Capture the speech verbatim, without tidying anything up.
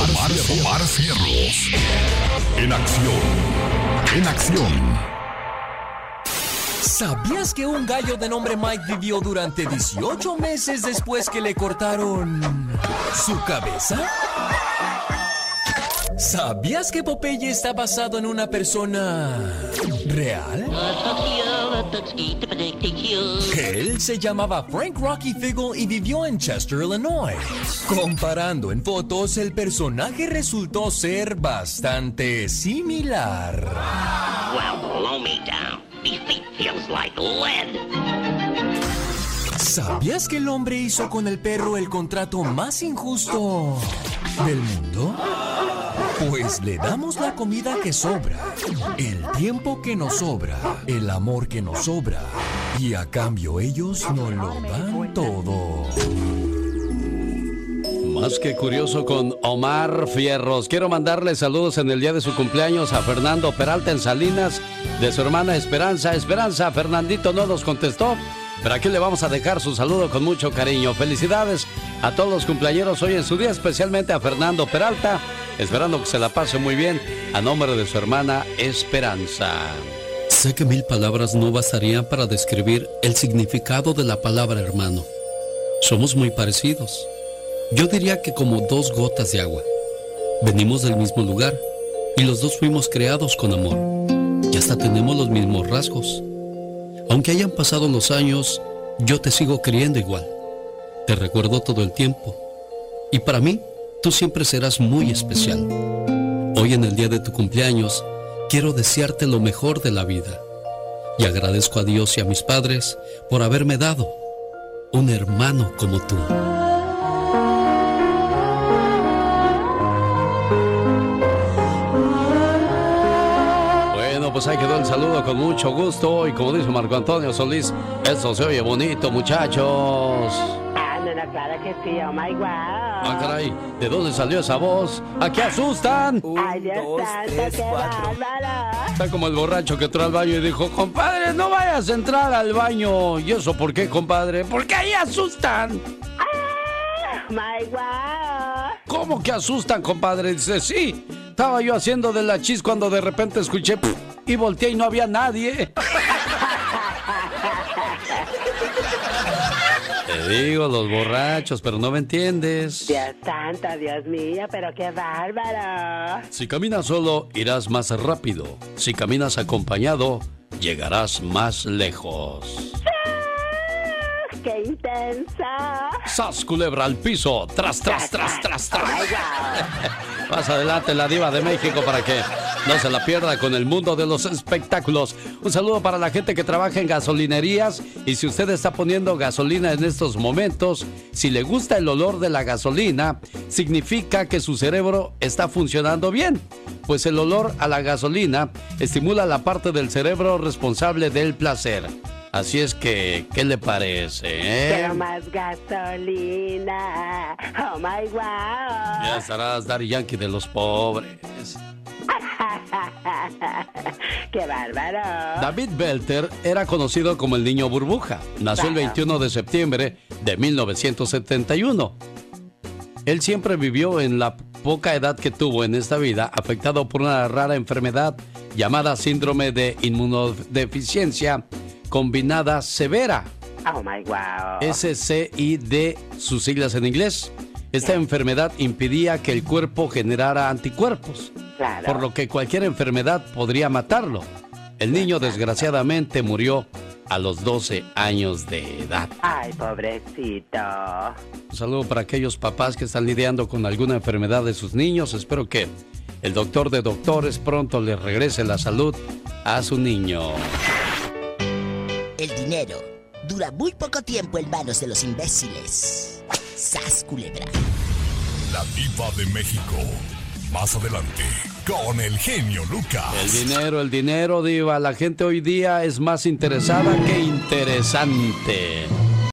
Omar, Omar, Omar Fierros. En acción. En acción. ¿Sabías que un gallo de nombre Mike vivió durante dieciocho meses después que le cortaron su cabeza? ¿Sabías que Popeye está basado en una persona real? Él se llamaba Frank Rocky Figgle y vivió en Chester, Illinois. Comparando en fotos, el personaje resultó ser bastante similar. Well, blow me down. My feet feels like lead. ¿Sabías que el hombre hizo con el perro el contrato más injusto del mundo? Pues le damos la comida que sobra, el tiempo que nos sobra, el amor que nos sobra, y a cambio ellos nos lo dan todo. Más que curioso con Omar Fierros. Quiero mandarle saludos en el día de su cumpleaños a Fernando Peralta en Salinas, de su hermana Esperanza. Esperanza, Fernandito no nos contestó, pero aquí le vamos a dejar su saludo con mucho cariño. Felicidades a todos los cumpleañeros hoy en su día, especialmente a Fernando Peralta, esperando que se la pase muy bien a nombre de su hermana Esperanza. Sé que mil palabras no bastarían para describir el significado de la palabra hermano. Somos muy parecidos. Yo diría que como dos gotas de agua. Venimos del mismo lugar y los dos fuimos creados con amor. Y hasta tenemos los mismos rasgos. Aunque hayan pasado los años, yo te sigo queriendo igual. Te recuerdo todo el tiempo. Y para mí, tú siempre serás muy especial. Hoy en el día de tu cumpleaños, quiero desearte lo mejor de la vida. Y agradezco a Dios y a mis padres por haberme dado un hermano como tú. Pues ahí quedó el saludo con mucho gusto. Y como dice Marco Antonio Solís, eso se oye bonito, muchachos. Ah, no, no, claro que sí, oh my God. Ah, caray, ¿de dónde salió esa voz? ¿A qué asustan? Ay, Dios santo, qué bárbaro. Está como el borracho que entró al baño y dijo, compadre, no vayas a entrar al baño. ¿Y eso por qué, compadre? Porque ahí asustan. Ah, my God. ¿Cómo que asustan, compadre? Dice, sí, estaba yo haciendo de la chis cuando de repente escuché pff, y volteé y no había nadie. Te digo, los borrachos, pero no me entiendes. Dios santo, Dios mío, pero qué bárbaro. Si caminas solo, irás más rápido. Si caminas acompañado, llegarás más lejos. ¡Qué intensa! ¡Sas, culebra al piso! ¡Tras, tras, tras, tras, tras! Más adelante la diva de México para que no se la pierda con el mundo de los espectáculos. Un saludo para la gente que trabaja en gasolinerías. Y si usted está poniendo gasolina en estos momentos, si le gusta el olor de la gasolina, significa que su cerebro está funcionando bien. Pues el olor a la gasolina estimula la parte del cerebro responsable del placer. Así es que, ¿qué le parece, eh? Quiero más gasolina. Oh my God. Ya estarás Daddy Yankee de los pobres. ¡Qué bárbaro! David Belter era conocido como el Niño Burbuja. Nació el veintiuno de septiembre de mil novecientos setenta y uno. Él siempre vivió en la poca edad que tuvo en esta vida, afectado por una rara enfermedad llamada síndrome de inmunodeficiencia combinada severa. Oh my wow. S C I D, sus siglas en inglés. Esta enfermedad impedía que el cuerpo generara anticuerpos, claro, por lo que cualquier enfermedad podría matarlo. El niño desgraciadamente murió a los doce años de edad. Ay, pobrecito. Un saludo para aquellos papás que están lidiando con alguna enfermedad de sus niños. Espero que el doctor de doctores pronto le regrese la salud a su niño. El dinero dura muy poco tiempo en manos de los imbéciles. ¡Sas, culebra! La diva de México. Más adelante, con el genio Lucas. El dinero, el dinero, diva. La gente hoy día es más interesada que interesante.